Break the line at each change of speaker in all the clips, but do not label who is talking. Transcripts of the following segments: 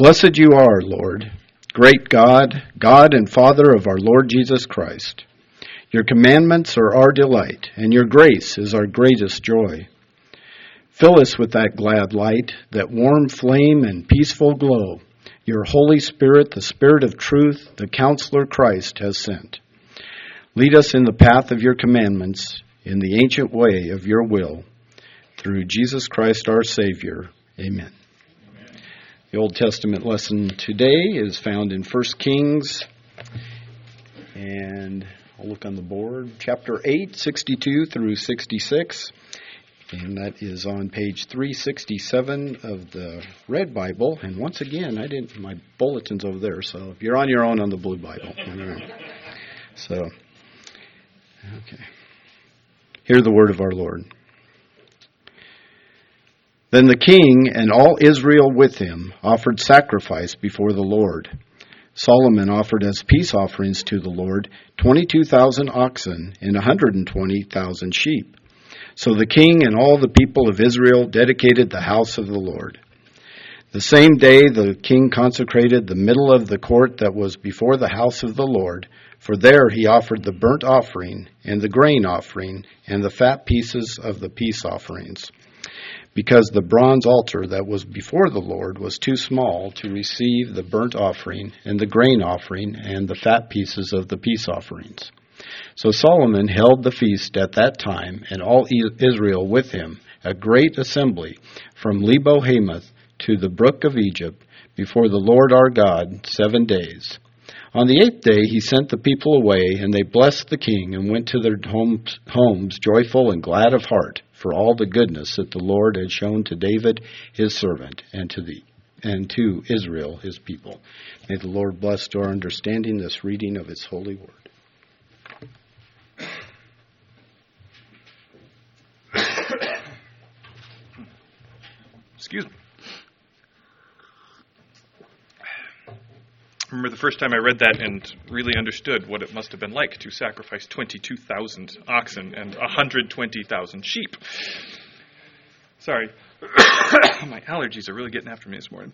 Blessed you are, Lord, great God, God and Father of our Lord Jesus Christ. Your commandments are our delight, and your grace is our greatest joy. Fill us with that glad light, that warm flame and peaceful glow, your Holy Spirit, the Spirit of truth, the Counselor Christ has sent. Lead us in the path of your commandments, in the ancient way of your will. Through Jesus Christ our Savior. Amen. The Old Testament lesson today is found in 1 Kings, and I'll look on the board, chapter 8, 62 through 66, and that is on page 367 of the Red Bible. And once again, my bulletin's over there, so if you're on your own on the Blue Bible. So, okay. Hear the word of our Lord. Then the king and all Israel with him offered sacrifice before the Lord. Solomon offered as peace offerings to the Lord 22,000 oxen and 120,000 sheep. So the king and all the people of Israel dedicated the house of the Lord. The same day the king consecrated the middle of the court that was before the house of the Lord, for there he offered the burnt offering and the grain offering and the fat pieces of the peace offerings, because the bronze altar that was before the Lord was too small to receive the burnt offering and the grain offering and the fat pieces of the peace offerings. So Solomon held the feast at that time, and all Israel with him, a great assembly, from Lebo Hamath to the brook of Egypt, before the Lord our God 7 days. On the 8th day he sent the people away, and they blessed the king and went to their homes joyful and glad of heart, for all the goodness that the Lord had shown to David his servant and to Israel his people. May the Lord bless to our understanding this reading of his holy word.
Excuse me. I remember the first time I read that and really understood what it must have been like to sacrifice 22,000 oxen and 120,000 sheep. Sorry. My allergies are really getting after me this morning.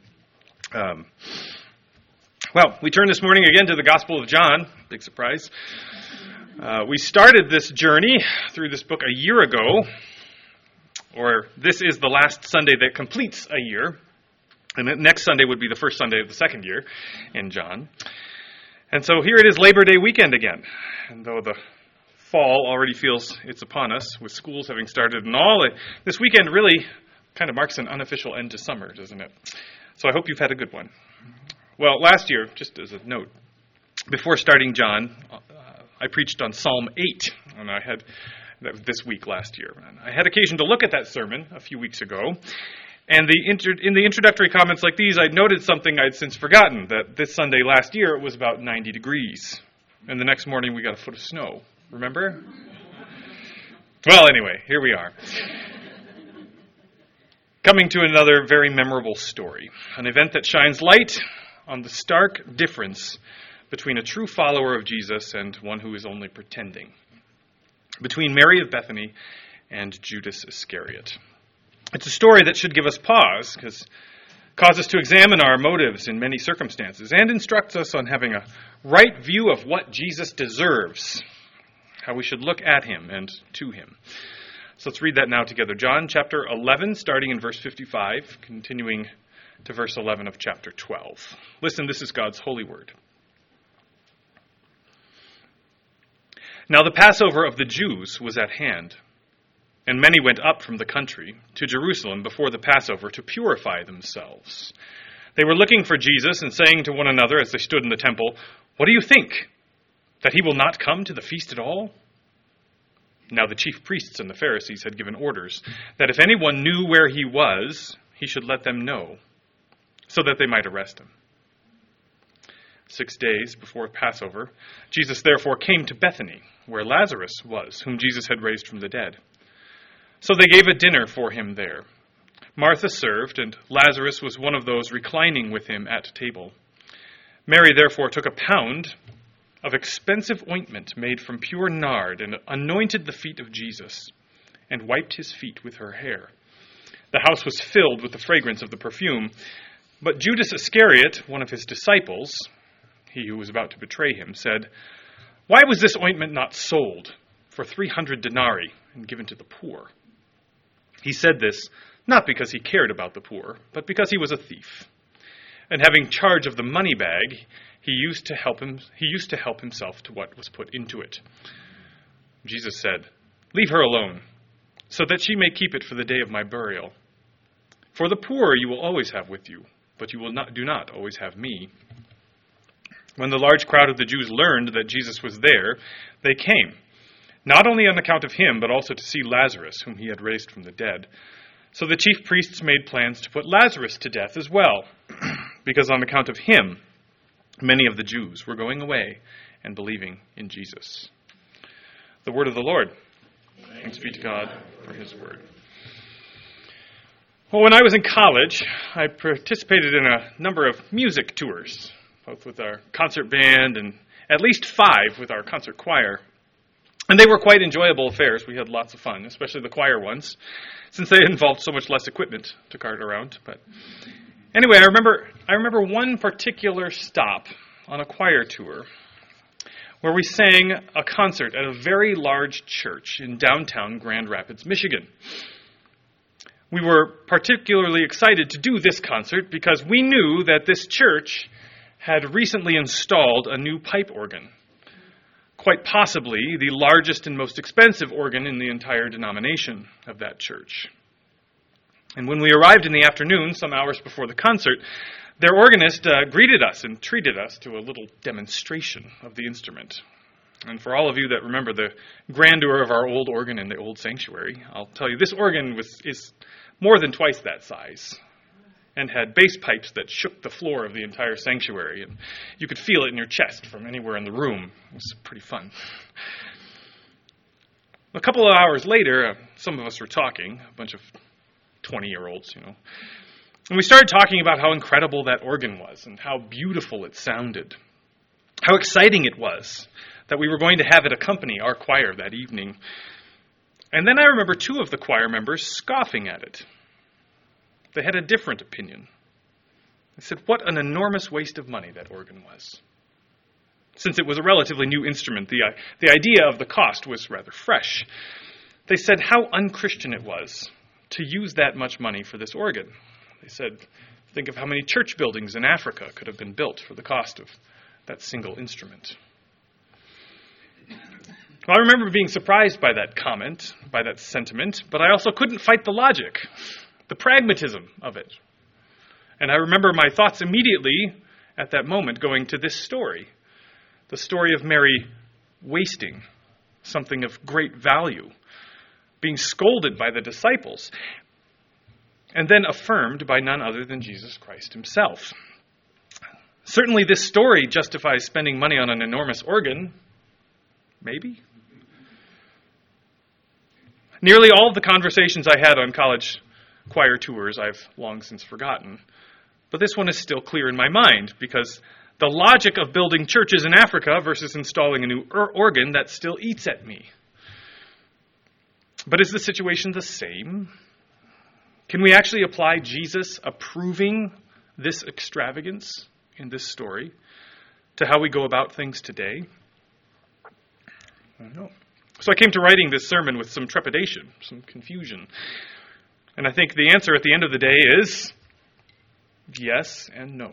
Well, we turn this morning again to the Gospel of John. Big surprise. We started this journey through this book a year ago, or this is the last Sunday that completes a year. And next Sunday would be the first Sunday of the second year in John. And so here it is Labor Day weekend again. And though the fall already feels it's upon us, with schools having started and all, this weekend really kind of marks an unofficial end to summer, doesn't it? So I hope you've had a good one. Well, last year, just as a note, before starting John, I preached on Psalm 8, and that was this week last year. And I had occasion to look at that sermon a few weeks ago. And in the introductory comments like these, I noted something I'd since forgotten, that this Sunday last year it was about 90 degrees. And the next morning we got a foot of snow. Remember? Well, anyway, here we are. Coming to another very memorable story. An event that shines light on the stark difference between a true follower of Jesus and one who is only pretending. Between Mary of Bethany and Judas Iscariot. It's a story that should give us pause, cause us to examine our motives in many circumstances, and instructs us on having a right view of what Jesus deserves, how we should look at him and to him. So let's read that now together. John chapter 11, starting in verse 55, continuing to verse 11 of chapter 12. Listen, this is God's holy word. Now the Passover of the Jews was at hand. And many went up from the country to Jerusalem before the Passover to purify themselves. They were looking for Jesus and saying to one another as they stood in the temple, "What do you think? That he will not come to the feast at all?" Now the chief priests and the Pharisees had given orders that if anyone knew where he was, he should let them know, so that they might arrest him. 6 days before Passover, Jesus therefore came to Bethany, where Lazarus was, whom Jesus had raised from the dead. So they gave a dinner for him there. Martha served, and Lazarus was one of those reclining with him at table. Mary therefore took a pound of expensive ointment made from pure nard and anointed the feet of Jesus and wiped his feet with her hair. The house was filled with the fragrance of the perfume. But Judas Iscariot, one of his disciples, he who was about to betray him, said, "Why was this ointment not sold for 300 denarii and given to the poor?" He said this not because he cared about the poor, but because he was a thief. And having charge of the money bag, he used to help himself to what was put into it. Jesus said, "Leave her alone, so that she may keep it for the day of my burial. For the poor you will always have with you, but you do not always have me." When the large crowd of the Jews learned that Jesus was there, they came, not only on account of him, but also to see Lazarus, whom he had raised from the dead. So the chief priests made plans to put Lazarus to death as well, because on account of him, many of the Jews were going away and believing in Jesus. The word of the Lord. Thanks be to God for his word. Well, when I was in college, I participated in a number of music tours, both with our concert band and at least 5 with our concert choir. And they were quite enjoyable affairs. We had lots of fun, especially the choir ones, since they involved so much less equipment to cart around. But anyway, I remember one particular stop on a choir tour where we sang a concert at a very large church in downtown Grand Rapids, Michigan. We were particularly excited to do this concert because we knew that this church had recently installed a new pipe organ, quite possibly the largest and most expensive organ in the entire denomination of that church. And when we arrived in the afternoon, some hours before the concert, their organist greeted us and treated us to a little demonstration of the instrument. And for all of you that remember the grandeur of our old organ in the old sanctuary, I'll tell you this organ is more than twice that size and had bass pipes that shook the floor of the entire sanctuary, and you could feel it in your chest from anywhere in the room. It was pretty fun. A couple of hours later, some of us were talking, a bunch of 20-year-olds, and we started talking about how incredible that organ was and how beautiful it sounded, how exciting it was that we were going to have it accompany our choir that evening. And then I remember 2 of the choir members scoffing at it. They had a different opinion. They said, "What an enormous waste of money that organ was." Since it was a relatively new instrument, the idea of the cost was rather fresh. They said how unchristian it was to use that much money for this organ. They said, think of how many church buildings in Africa could have been built for the cost of that single instrument. Well, I remember being surprised by that comment, by that sentiment, but I also couldn't fight the logic, the pragmatism of it. And I remember my thoughts immediately at that moment going to this story, the story of Mary wasting something of great value, being scolded by the disciples, and then affirmed by none other than Jesus Christ himself. Certainly this story justifies spending money on an enormous organ. Maybe? Nearly all of the conversations I had on college choir tours I've long since forgotten. But this one is still clear in my mind, because the logic of building churches in Africa versus installing a new organ, that still eats at me. But is the situation the same? Can we actually apply Jesus approving this extravagance in this story to how we go about things today? I don't know. So I came to writing this sermon with some trepidation, some confusion. And I think the answer at the end of the day is yes and no.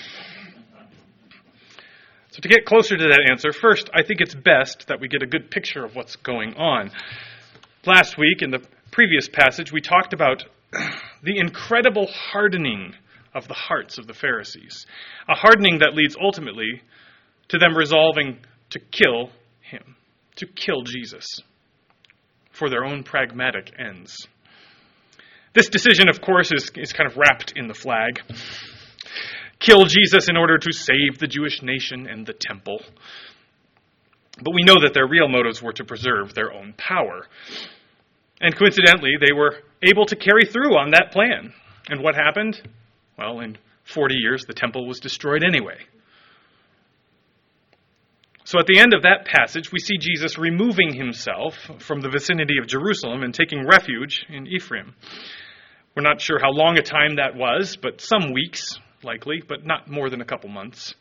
So to get closer to that answer, first, I think it's best that we get a good picture of what's going on. Last week, in the previous passage, we talked about the incredible hardening of the hearts of the Pharisees, a hardening that leads ultimately to them resolving to kill him, to kill Jesus for their own pragmatic ends. This decision, of course, is kind of wrapped in the flag. Kill Jesus in order to save the Jewish nation and the temple. But we know that their real motives were to preserve their own power. And coincidentally, they were able to carry through on that plan. And what happened? Well, in 40 years, the temple was destroyed anyway. So at the end of that passage, we see Jesus removing himself from the vicinity of Jerusalem and taking refuge in Ephraim. We're not sure how long a time that was, but some weeks, likely, but not more than a couple months.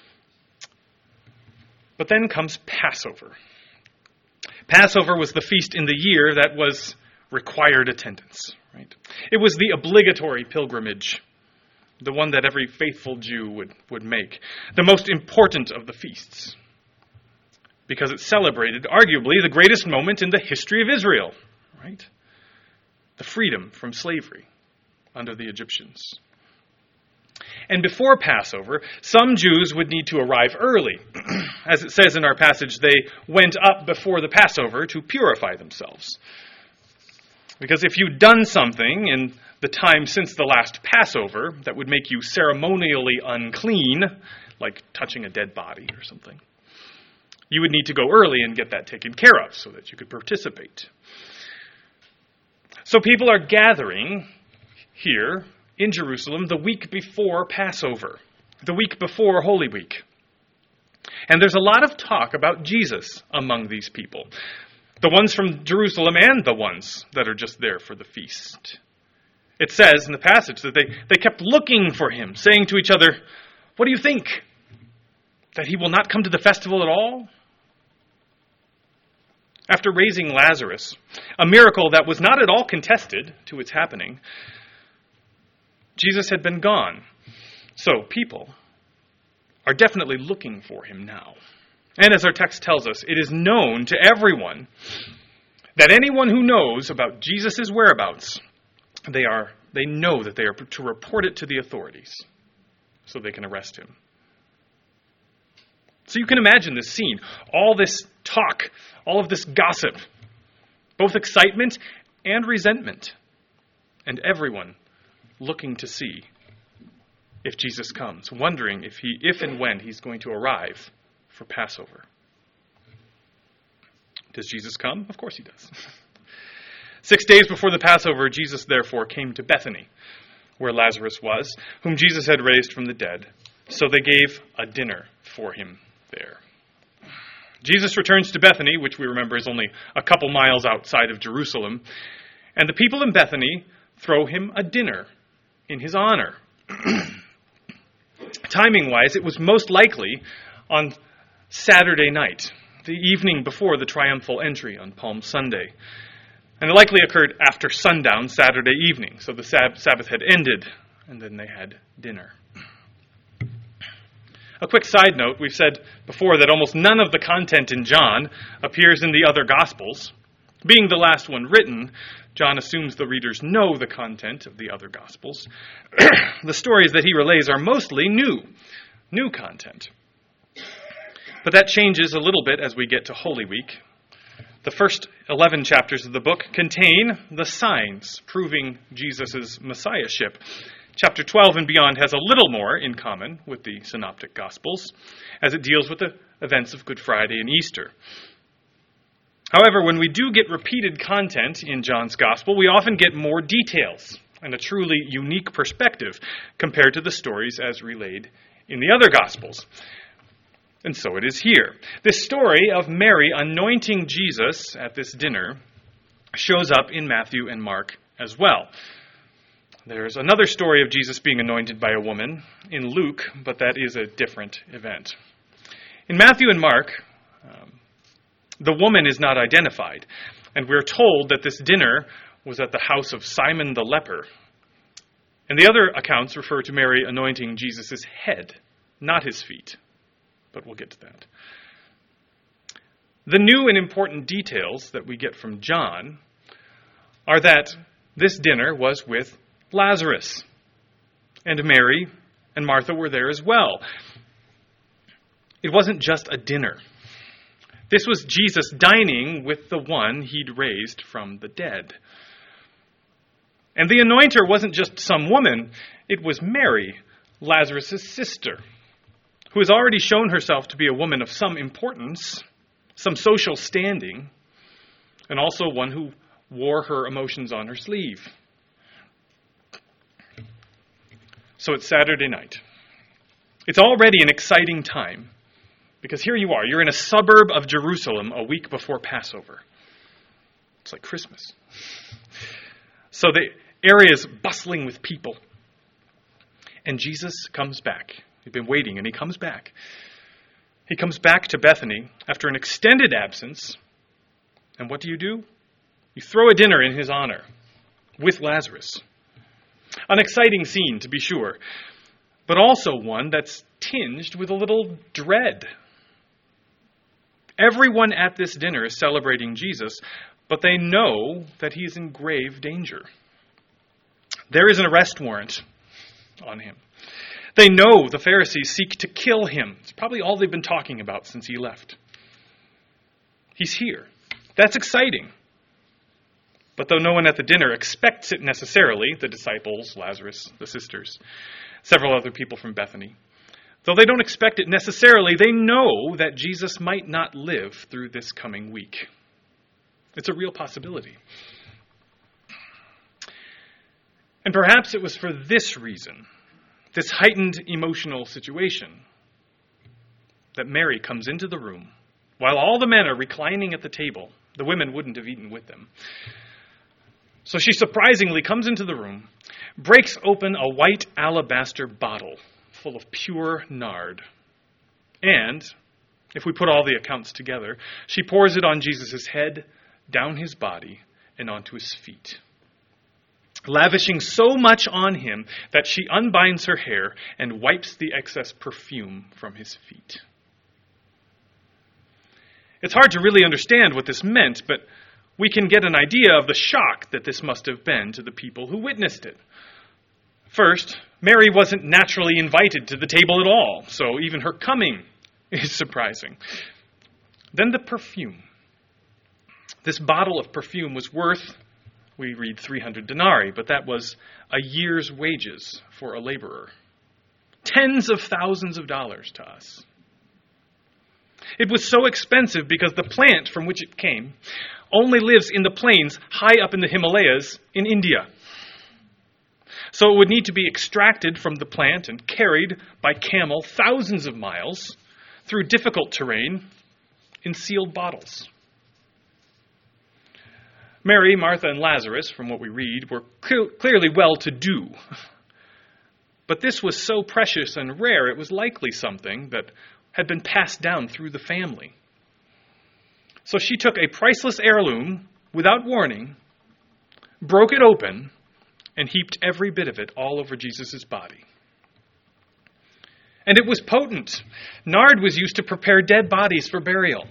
But then comes Passover. Passover was the feast in the year that was required attendance. Right? It was the obligatory pilgrimage, the one that every faithful Jew would make, the most important of the feasts, because it celebrated arguably the greatest moment in the history of Israel, right? The freedom from slavery under the Egyptians. And before Passover, some Jews would need to arrive early. As it says in our passage, they went up before the Passover to purify themselves. Because if you'd done something in the time since the last Passover that would make you ceremonially unclean, like touching a dead body or something, you would need to go early and get that taken care of so that you could participate. So people are gathering here in Jerusalem the week before Passover, the week before Holy Week. And there's a lot of talk about Jesus among these people, the ones from Jerusalem and the ones that are just there for the feast. It says in the passage that they kept looking for him, saying to each other, "What do you think? That he will not come to the festival at all?" After raising Lazarus, a miracle that was not at all contested to its happening, Jesus had been gone. So people are definitely looking for him now. And as our text tells us, it is known to everyone that anyone who knows about Jesus' whereabouts, they know that they are to report it to the authorities so they can arrest him. So you can imagine this scene, all this talk, all of this gossip, both excitement and resentment, and everyone looking to see if Jesus comes, wondering if and when he's going to arrive for Passover. Does Jesus come? Of course he does. 6 days before the Passover, Jesus therefore came to Bethany, where Lazarus was, whom Jesus had raised from the dead. So they gave a dinner for him there. Jesus returns to Bethany, which we remember is only a couple miles outside of Jerusalem, and the people in Bethany throw him a dinner in his honor. Timing-wise, it was most likely on Saturday night, the evening before the triumphal entry on Palm Sunday. And it likely occurred after sundown Saturday evening, so the Sabbath had ended, and then they had dinner. A quick side note, we've said before that almost none of the content in John appears in the other Gospels. Being the last one written, John assumes the readers know the content of the other Gospels. The stories that he relays are mostly new content. But that changes a little bit as we get to Holy Week. The first 11 chapters of the book contain the signs proving Jesus' messiahship. Chapter 12 and beyond has a little more in common with the Synoptic Gospels, as it deals with the events of Good Friday and Easter. However, when we do get repeated content in John's Gospel, we often get more details and a truly unique perspective compared to the stories as relayed in the other Gospels. And so it is here. This story of Mary anointing Jesus at this dinner shows up in Matthew and Mark as well. There's another story of Jesus being anointed by a woman in Luke, but that is a different event. In Matthew and Mark, the woman is not identified, and we're told that this dinner was at the house of Simon the leper. And the other accounts refer to Mary anointing Jesus' head, not his feet. But we'll get to that. The new and important details that we get from John are that this dinner was with Lazarus, and Mary and Martha were there as well. It wasn't just a dinner. This was Jesus dining with the one he'd raised from the dead. And the anointer wasn't just some woman, it was Mary, Lazarus' sister, who has already shown herself to be a woman of some importance, some social standing, and also one who wore her emotions on her sleeve. So it's Saturday night. It's already an exciting time, because here you are. You're in a suburb of Jerusalem a week before Passover. It's like Christmas. So the area is bustling with people. And Jesus comes back. He'd been waiting, and he comes back. He comes back to Bethany after an extended absence. And what do? You throw a dinner in his honor with Lazarus. An exciting scene, to be sure, but also one that's tinged with a little dread. Everyone at this dinner is celebrating Jesus, but they know that he's in grave danger. There is an arrest warrant on him. They know the Pharisees seek to kill him. It's probably all they've been talking about since he left. He's here. That's exciting. But though no one at the dinner expects it necessarily, the disciples, Lazarus, the sisters, several other people from Bethany, though they don't expect it necessarily, they know that Jesus might not live through this coming week. It's a real possibility. And perhaps it was for this reason, this heightened emotional situation, that Mary comes into the room. While all the men are reclining at the table, the women wouldn't have eaten with them. So she surprisingly comes into the room, breaks open a white alabaster bottle full of pure nard. And, if we put all the accounts together, she pours it on Jesus' head, down his body, and onto his feet, lavishing so much on him that she unbinds her hair and wipes the excess perfume from his feet. It's hard to really understand what this meant, but we can get an idea of the shock that this must have been to the people who witnessed it. First, Mary wasn't naturally invited to the table at all, so even her coming is surprising. Then the perfume. This bottle of perfume was worth, we read 300 denarii, but that was a year's wages for a laborer. Tens of thousands of dollars to us. It was so expensive because the plant from which it came only lives in the plains high up in the Himalayas in India. So it would need to be extracted from the plant and carried by camel thousands of miles through difficult terrain in sealed bottles. Mary, Martha, and Lazarus, from what we read, were clearly well-to-do. But this was so precious and rare, it was likely something that had been passed down through the family. So she took a priceless heirloom without warning, broke it open, and heaped every bit of it all over Jesus' body. And it was potent. Nard was used to prepare dead bodies for burial.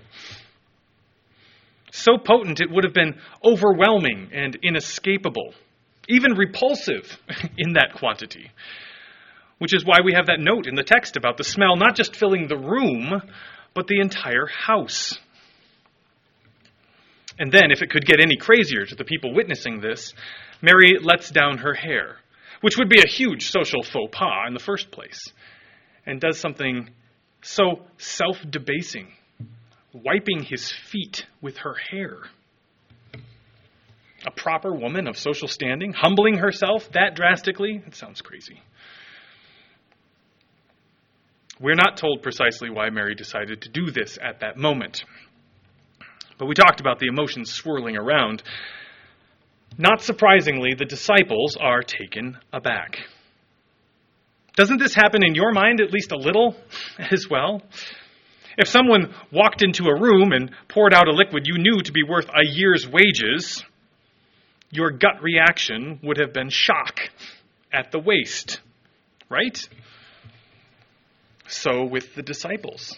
So potent it would have been overwhelming and inescapable, even repulsive in that quantity. Which is why we have that note in the text about the smell not just filling the room, but the entire house. And then, if it could get any crazier to the people witnessing this, Mary lets down her hair, which would be a huge social faux pas in the first place, and does something so self-debasing, wiping his feet with her hair. A proper woman of social standing, humbling herself that drastically? It sounds crazy. We're not told precisely why Mary decided to do this at that moment. But we talked about the emotions swirling around. Not surprisingly, the disciples are taken aback. Doesn't this happen in your mind at least a little as well? If someone walked into a room and poured out a liquid you knew to be worth a year's wages, your gut reaction would have been shock at the waste, right? So with the disciples.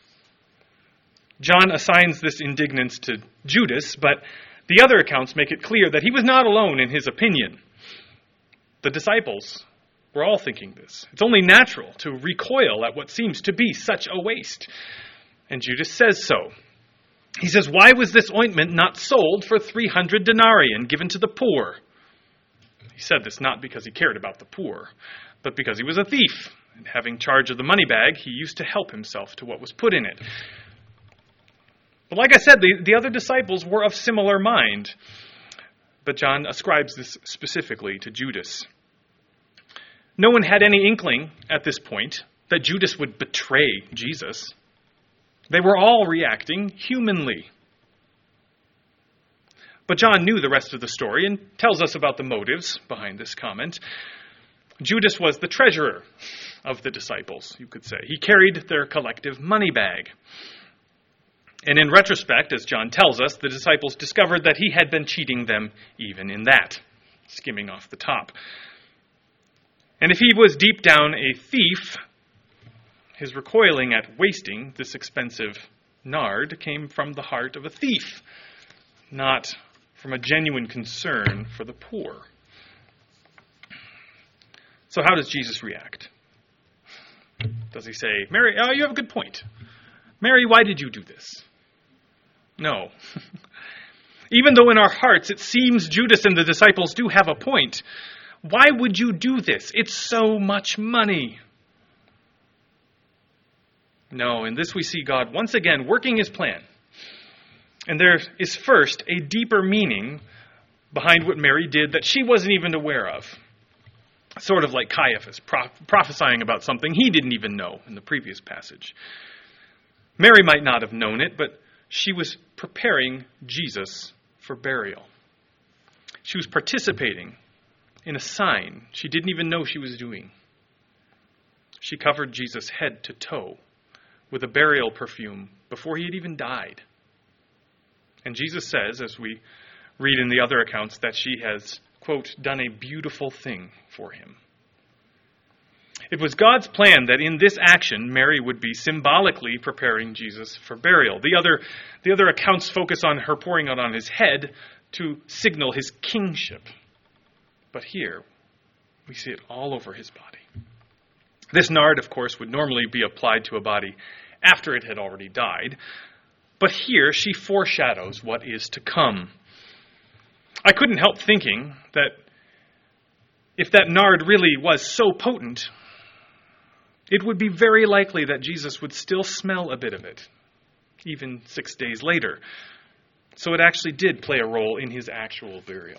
John assigns this indignance to Judas, but the other accounts make it clear that he was not alone in his opinion. The disciples were all thinking this. It's only natural to recoil at what seems to be such a waste. And Judas says so. He says, "Why was this ointment not sold for 300 denarii and given to the poor?" He said this not because he cared about the poor, but because he was a thief. And having charge of the money bag, he used to help himself to what was put in it. But like I said, the other disciples were of similar mind. But John ascribes this specifically to Judas. No one had any inkling at this point that Judas would betray Jesus. They were all reacting humanly. But John knew the rest of the story and tells us about the motives behind this comment. Judas was the treasurer of the disciples, you could say. He carried their collective money bag. And in retrospect, as John tells us, the disciples discovered that he had been cheating them even in that, skimming off the top. And if he was deep down a thief, his recoiling at wasting this expensive nard came from the heart of a thief, not from a genuine concern for the poor. So how does Jesus react? Does he say, Mary, you have a good point. Mary, why did you do this? No. Even though in our hearts it seems Judas and the disciples do have a point, why would you do this? It's so much money. No, in this we see God once again working his plan. And there is first a deeper meaning behind what Mary did that she wasn't even aware of. Sort of like Caiaphas prophesying about something he didn't even know in the previous passage. Mary might not have known it, but she was preparing Jesus for burial. She was participating in a sign she didn't even know she was doing. She covered Jesus head to toe with a burial perfume before he had even died. And Jesus says, as we read in the other accounts, that she has, quote, done a beautiful thing for him. It was God's plan that in this action, Mary would be symbolically preparing Jesus for burial. The other accounts focus on her pouring it on his head to signal his kingship. But here, we see it all over his body. This nard, of course, would normally be applied to a body after it had already died. But here, she foreshadows what is to come. I couldn't help thinking that if that nard really was so potent, it would be very likely that Jesus would still smell a bit of it, even 6 days later. So it actually did play a role in his actual burial.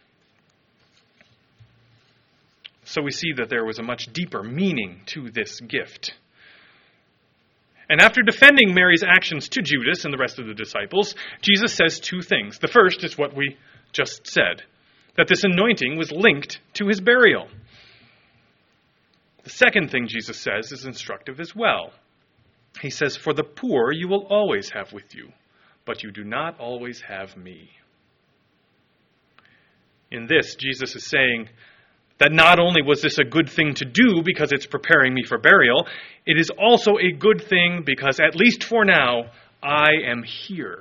So we see that there was a much deeper meaning to this gift. And after defending Mary's actions to Judas and the rest of the disciples, Jesus says two things. The first is what we just said, that this anointing was linked to his burial. The second thing Jesus says is instructive as well. He says, "For the poor you will always have with you, but you do not always have me." In this, Jesus is saying that not only was this a good thing to do because it's preparing me for burial, it is also a good thing because, at least for now, I am here.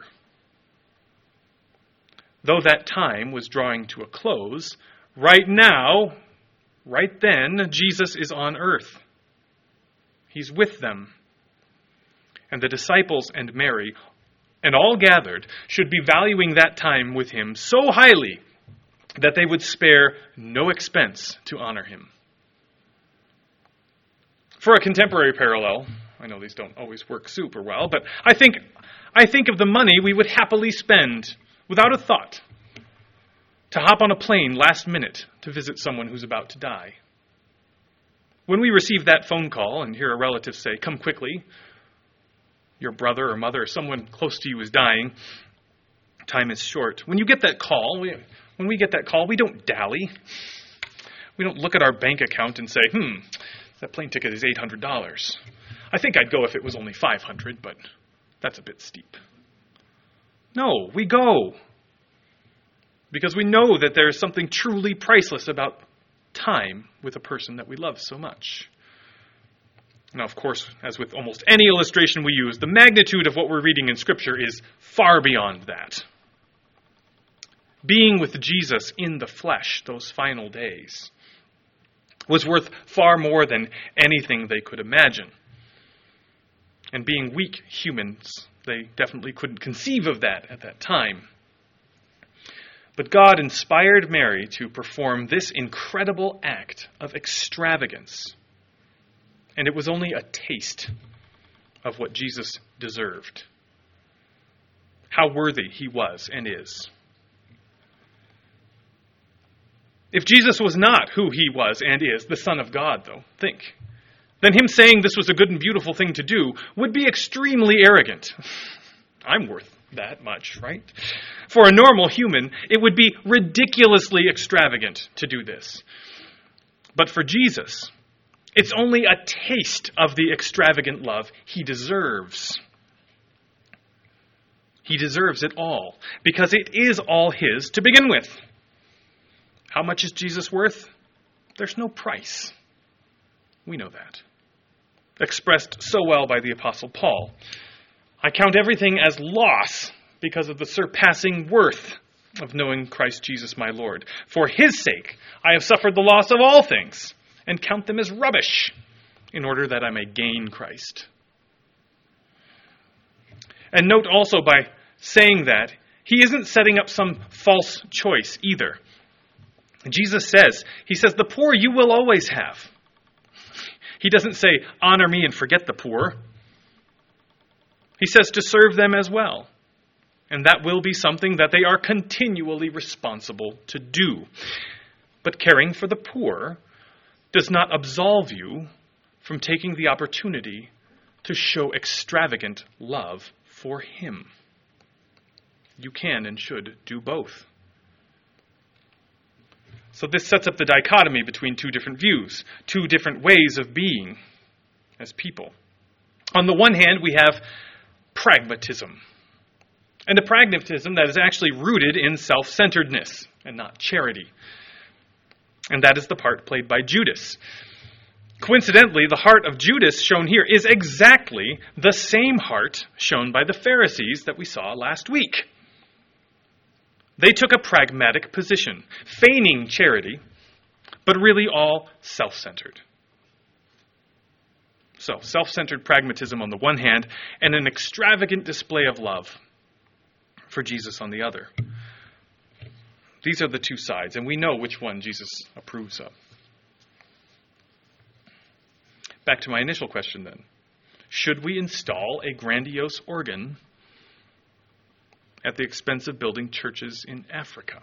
Though that time was drawing to a close, right now, right then, Jesus is on earth. He's with them. And the disciples and Mary, and all gathered, should be valuing that time with him so highly that they would spare no expense to honor him. For a contemporary parallel, I know these don't always work super well, but I think of the money we would happily spend without a thought to hop on a plane last minute to visit someone who's about to die. When we receive that phone call and hear a relative say, "Come quickly, your brother or mother or someone close to you is dying, time is short." When you get that call, when we get that call, we don't dally. We don't look at our bank account and say, that plane ticket is $800. I think I'd go if it was only $500, but that's a bit steep. No, we go because we know that there is something truly priceless about time with a person that we love so much. Now, of course, as with almost any illustration we use, the magnitude of what we're reading in Scripture is far beyond that. Being with Jesus in the flesh those final days was worth far more than anything they could imagine. And being weak humans, they definitely couldn't conceive of that at that time. But God inspired Mary to perform this incredible act of extravagance. And it was only a taste of what Jesus deserved. How worthy he was and is. If Jesus was not who he was and is, the Son of God, though, then him saying this was a good and beautiful thing to do would be extremely arrogant. I'm worth that much, right? For a normal human, it would be ridiculously extravagant to do this. But for Jesus, it's only a taste of the extravagant love he deserves. He deserves it all, because it is all his to begin with. How much is Jesus worth? There's no price. We know that. Expressed so well by the Apostle Paul. I count everything as loss because of the surpassing worth of knowing Christ Jesus my Lord. For his sake, I have suffered the loss of all things and count them as rubbish in order that I may gain Christ. And note also, by saying that, he isn't setting up some false choice either. Jesus says, the poor you will always have. He doesn't say, honor me and forget the poor. He says to serve them as well. And that will be something that they are continually responsible to do. But caring for the poor does not absolve you from taking the opportunity to show extravagant love for him. You can and should do both. So this sets up the dichotomy between two different views, two different ways of being as people. On the one hand, we have pragmatism. And a pragmatism that is actually rooted in self-centeredness and not charity. And that is the part played by Judas. Coincidentally, the heart of Judas shown here is exactly the same heart shown by the Pharisees that we saw last week. They took a pragmatic position, feigning charity, but really all self-centered. So, self-centered pragmatism on the one hand, and an extravagant display of love for Jesus on the other. These are the two sides, and we know which one Jesus approves of. Back to my initial question then. Should we install a grandiose organ at the expense of building churches in Africa?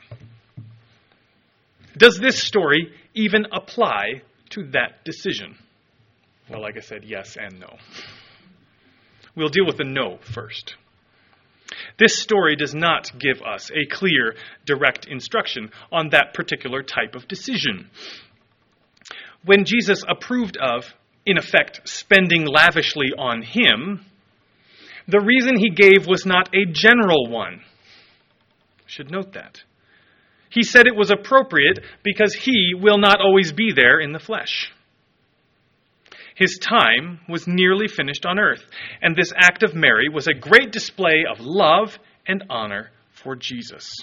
Does this story even apply to that decision? Well, like I said, yes and no. We'll deal with the no first. This story does not give us a clear, direct instruction on that particular type of decision. When Jesus approved of, in effect, spending lavishly on him, the reason he gave was not a general one. I should note that. He said it was appropriate because he will not always be there in the flesh. His time was nearly finished on earth, and this act of Mary was a great display of love and honor for Jesus.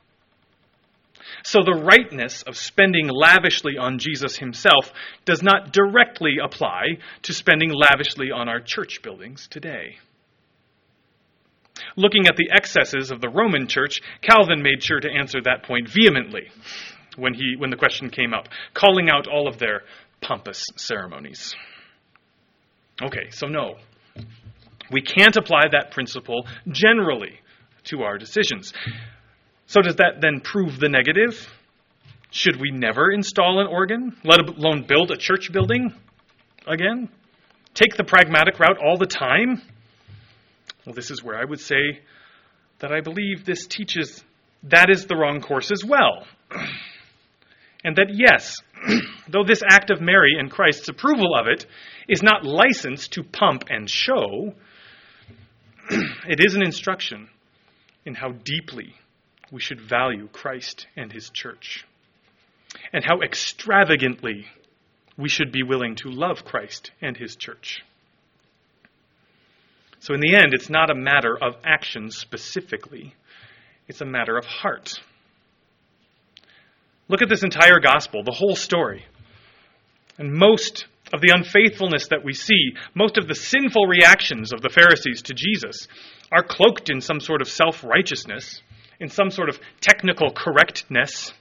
So the rightness of spending lavishly on Jesus himself does not directly apply to spending lavishly on our church buildings today. Looking at the excesses of the Roman church, Calvin made sure to answer that point vehemently when the question came up, calling out all of their pompous ceremonies. Okay, so no. We can't apply that principle generally to our decisions. So does that then prove the negative? Should we never install an organ, let alone build a church building again? Take the pragmatic route all the time? Well, this is where I would say that I believe this teaches that is the wrong course as well. And that yes, though this act of Mary and Christ's approval of it is not licensed to pump and show, it is an instruction in how deeply we should value Christ and his church, and how extravagantly we should be willing to love Christ and his church. So in the end, it's not a matter of action specifically. It's a matter of heart. Look at this entire gospel, the whole story. And most of the unfaithfulness that we see, most of the sinful reactions of the Pharisees to Jesus are cloaked in some sort of self-righteousness, in some sort of technical correctness.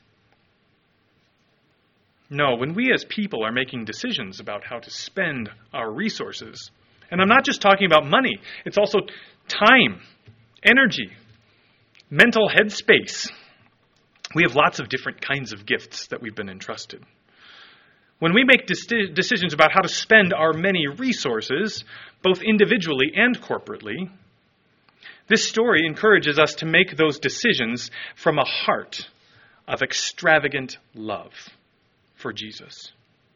No, when we as people are making decisions about how to spend our resources, and I'm not just talking about money, it's also time, energy, mental headspace. We have lots of different kinds of gifts that we've been entrusted. When we make decisions about how to spend our many resources, both individually and corporately, this story encourages us to make those decisions from a heart of extravagant love for Jesus.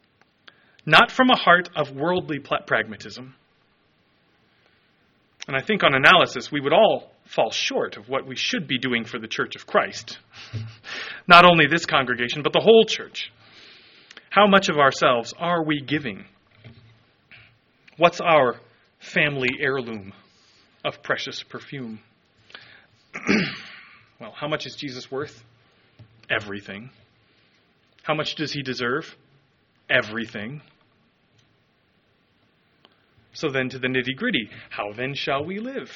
not from a heart of worldly pragmatism. And I think on analysis, we would all fall short of what we should be doing for the Church of Christ. Not only this congregation, but the whole church. How much of ourselves are we giving? What's our family heirloom of precious perfume? Well, how much is Jesus worth? Everything. How much does he deserve? Everything. So then to the nitty-gritty, how then shall we live?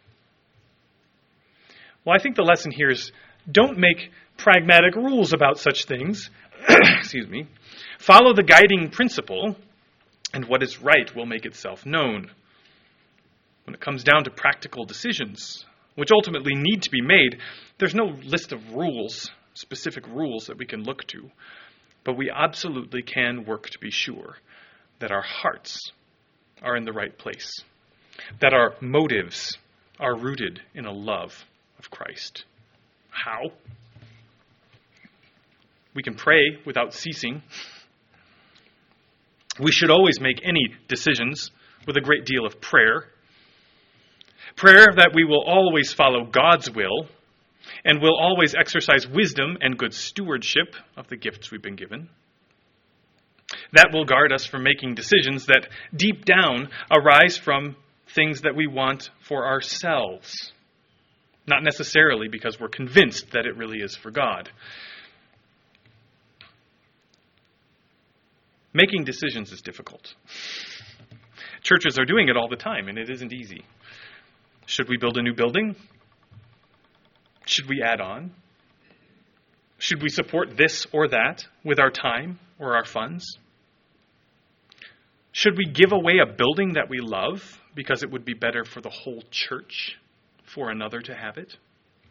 Well, I think the lesson here is don't make pragmatic rules about such things. Excuse me. Follow the guiding principle, and what is right will make itself known. When it comes down to practical decisions, which ultimately need to be made, there's no list of rules, specific rules that we can look to. But we absolutely can work to be sure that our hearts are in the right place, that our motives are rooted in a love of Christ. How? We can pray without ceasing. We should always make any decisions with a great deal of prayer. Prayer that we will always follow God's will and will always exercise wisdom and good stewardship of the gifts we've been given. That will guard us from making decisions that deep down arise from things that we want for ourselves. Not necessarily because we're convinced that it really is for God. Making decisions is difficult. Churches are doing it all the time, and it isn't easy. Should we build a new building? Should we add on? Should we support this or that with our time or our funds? Should we give away a building that we love because it would be better for the whole church for another to have it?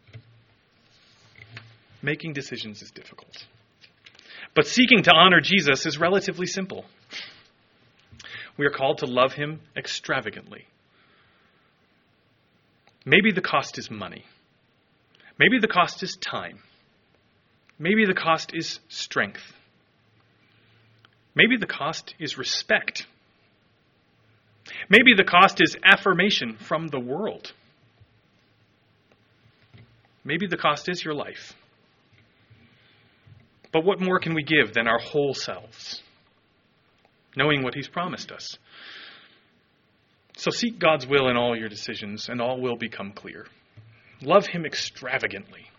Making decisions is difficult. But seeking to honor Jesus is relatively simple. We are called to love him extravagantly. Maybe the cost is money. Maybe the cost is time. Maybe the cost is strength. Maybe the cost is respect. Maybe the cost is affirmation from the world. Maybe the cost is your life. But what more can we give than our whole selves, knowing what he's promised us? So seek God's will in all your decisions, and all will become clear. Love him extravagantly.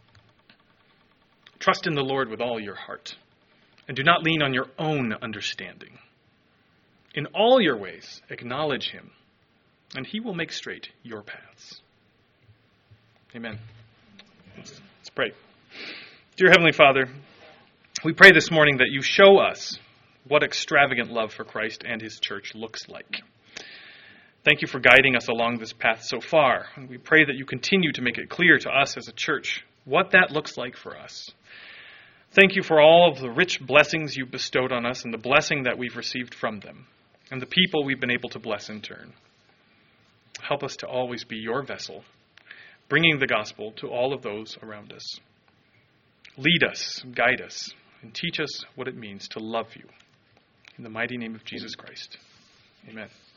Trust in the Lord with all your heart, and do not lean on your own understanding. In all your ways, acknowledge him, and he will make straight your paths. Amen. Let's pray. Dear Heavenly Father, we pray this morning that you show us what extravagant love for Christ and his church looks like. Thank you for guiding us along this path so far. And we pray that you continue to make it clear to us as a church what that looks like for us. Thank you for all of the rich blessings you've bestowed on us and the blessing that we've received from them, and the people we've been able to bless in turn. Help us to always be your vessel, bringing the gospel to all of those around us. Lead us, guide us, and teach us what it means to love you. In the mighty name of Jesus Christ. Amen.